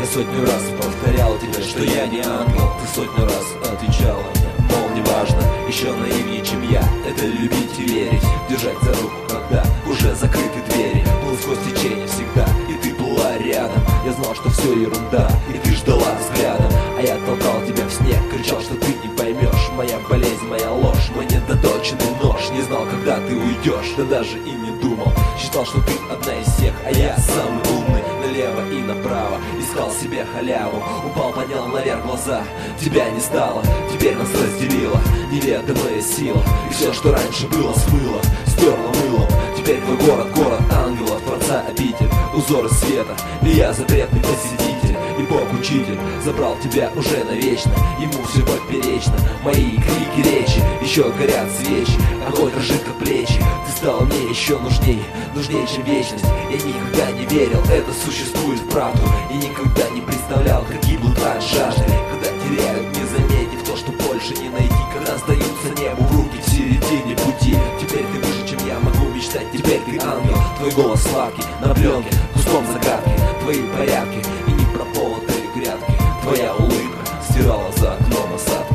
сотню раз повторял тебе, что я не ангел. Ты сотню раз отвечала мне, мол, неважно, еще наивнее, чем я. Это любить и верить, держать за руку, когда уже закрыты двери. Был сквозь течение всегда, и ты была рядом. Я знал, что все ерунда, и ты ждала взглядом. А я толкал тебя в снег, кричал, что ты не поймешь. Моя болезнь, моя ложь, мой недоточенный нож. Не знал, когда ты уйдешь, да даже и не думал. Считал, что ты одна из всех, а я самый умный. Налево и направо искал себе халяву. Упал, поднял наверх глаза, тебя не стало. Теперь нас разделила неведомая сила. И все, что раньше было, смыло, стерло мылом. Теперь твой город, город ангелов, Творца обитель, узоры света. И я запретный посетитель, и Бог-учитель забрал тебя уже навечно. Ему все поперечно, мои крики, речи, еще горят свечи. Огонь ржит, как плечи. Ты стала мне еще нужнее, нужнее, чем вечность. Я никогда не верил, это существует вправду. И никогда не представлял, как гибнут от жажды. Когда теряют, не заметив то, что больше не найти. Когда сдаются небу в руки в середине пути. Теперь ты выше, чем я могу мечтать. Теперь ты ангел, твой голос сладкий на пленке, куском загадки. Твои порядки и непрополотые грядки. Твоя улыбка стирала за окном осадки.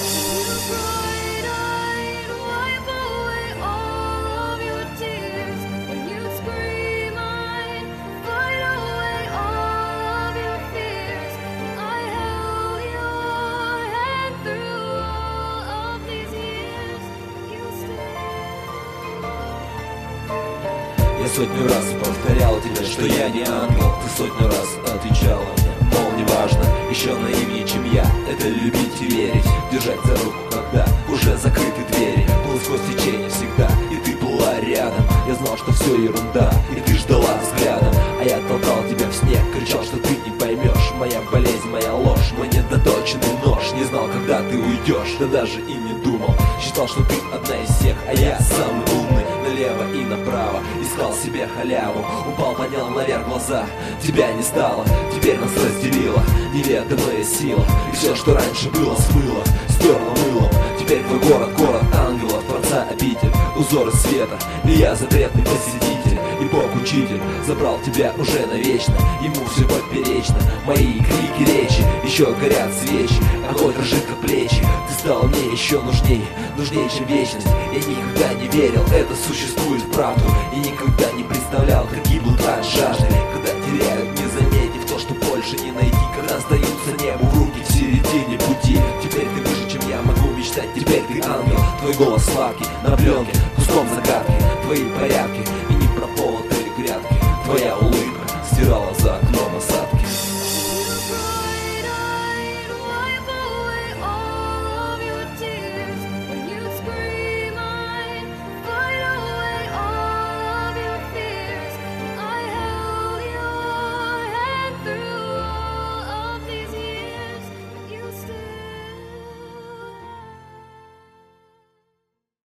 Я сотню раз повторял тебе, что я не ангел. Ты сотню раз отвечала мне, мол, неважно, еще наивнее, чем я. Это любить и верить, держать за руку, когда уже закрыты двери. Был сквозь течение всегда, и ты была рядом. Я знал, что все ерунда, и ты ждала взглядом. А я толкал тебя в снег, кричал, что ты не поймешь. Моя болезнь, моя ложь, мой недоточенный нож. Не знал, когда ты уйдешь, да даже и не думал. Считал, что ты одна из всех, а я самый умный. Налево и направо искал себе халяву. Упал, поднял наверх глаза, тебя не стало. Теперь нас разделила неведомая сила. И все, что раньше было, смыло, стерло мылом. Теперь твой город, город ангелов, Творца обитель, узоры света. И я запретный посетитель, и Бог-учитель забрал тебя уже навечно. Ему все поперечно, мои крики, речи, еще горят свечи. Огонь ржит, как плечи. Ты стала мне еще нужнее, нужнее, чем вечность. Я никогда не верил, это существует вправду. И никогда не представлял, как гибнут от жажды. Когда теряют, не заметив то, что больше не найти. Когда сдаются небу в руки в середине пути. Теперь ты выше, чем я могу мечтать. Теперь ты ангел, твой голос сладкий на пленке, куском загадки. Твои порядки и